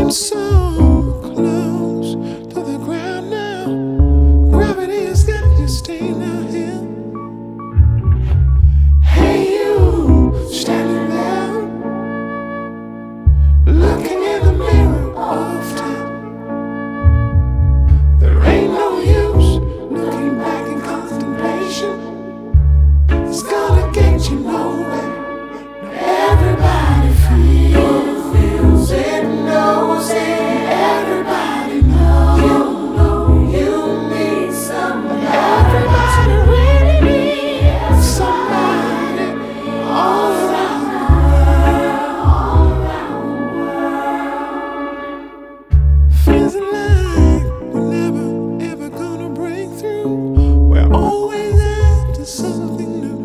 so close to the ground now. Gravity has got you staying out here. Hey, you standing there, looking in the mirror often. There ain't no use looking back in contemplation. It's gonna get you nowhere. Everybody feels it, knows it. Everybody knows you need somebody. Everybody really needs somebody all around the world. Feels like we're never ever gonna break through. We're always after something new.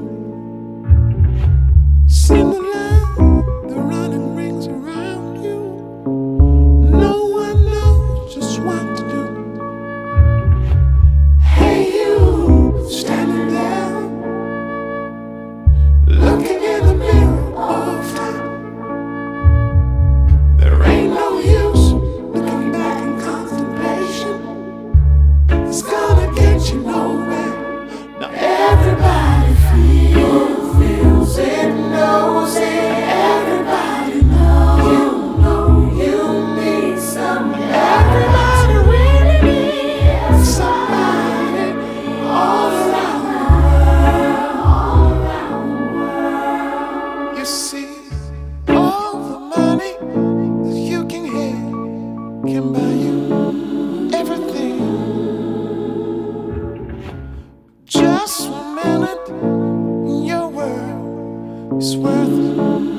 Seem to love the running rings around you. No one knows just what to do. Hey, you standing there, looking in the mirror often. There ain't no use looking back in contemplation. It's gonna get you nowhere. Now everybody feels it, knows it. Everybody knows you need somebody. Everybody really needs somebody all around the world. You see, all the money that you can have can buy you everything. Just 1 minute in your world is worth